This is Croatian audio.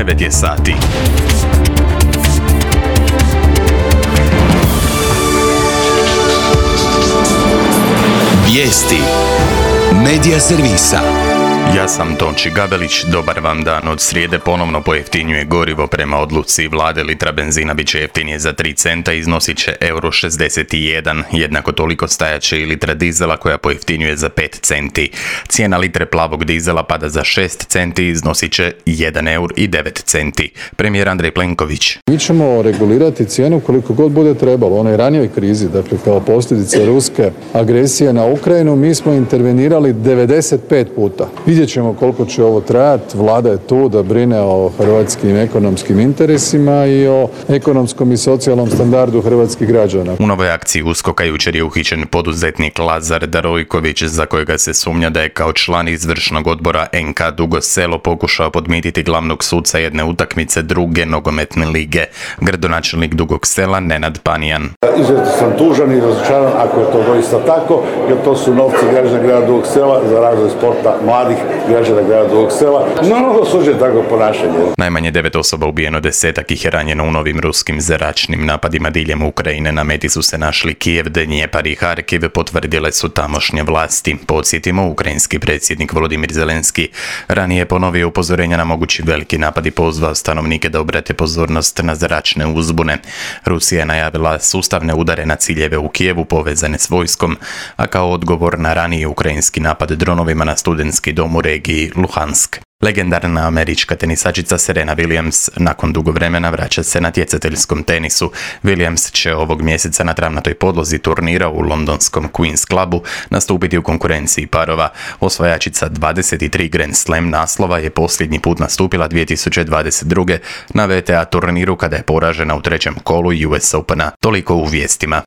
9 je sati. Vijesti Medija servisa. Ja sam Tonči Gabelić, dobar vam dan. Od srijede ponovno pojeftinjuje gorivo. Prema odluci vlade litra benzina bit će jeftinije za 3 centa, iznosit će €61. Jednako toliko stajaće i litra dizela koja pojeftinjuje za 5 centi. Cijena litre plavog dizela pada za 6 centi, iznosit će €1,09. Premijer Andrej Plenković. Mi ćemo regulirati cijenu koliko god bude trebalo. U onoj ranijoj krizi, dakle kao posljedice ruske agresije na Ukrajinu, mi smo intervenirali 95 puta. Vidjet ćemo koliko će ovo trajati. Vlada je tu da brine o hrvatskim ekonomskim interesima i o ekonomskom i socijalnom standardu hrvatskih građana. U novoj akciji USKOK-a jučer je uhićen poduzetnik Lazar Darojković, za kojega se sumnja da je kao član izvršnog odbora NK Dugo Selo pokušao podmititi glavnog suca jedne utakmice druge nogometne lige. Gradonačelnik Dugog Sela Nenad Panijan. Izuzetno sam tužan i razočaran ako je to doista tako, jer to su novci građana grada Dugog Sela za razvoj sporta mladih građana grada Dugog Sela. Normalno osuđujem takvo ponašanje. Najmanje 9 osoba ubijeno, 10 ih je ranjeno u novim ruskim zračnim napadima diljem Ukrajine. Na meti su se našli Kijev, Dnjepar i Harkiv, potvrdile su tamošnje vlasti. Podsjetimo, ukrajinski predsjednik Volodimir Zelenski ranije je ponovio upozorenja na mogući veliki napad i pozvao stanovnike da obrate pozornost na zračne uzbune. Rusija je najavila sustavne udare na ciljeve u Kijevu povezane s vojskom, a kao odgovor na raniji ukrajinski napad dronovima na studentski dom u regiji Luhansk. Legendarna američka tenisačica Serena Williams nakon dugo vremena vraća se na natjecateljskom tenisu. Williams će ovog mjeseca na travnatoj podlozi turnira u londonskom Queen's Clubu nastupiti u konkurenciji parova. Osvajačica 23 Grand Slam naslova je posljednji put nastupila 2022. na WTA turniru kada je poražena u trećem kolu US Opena. Toliko u vijestima.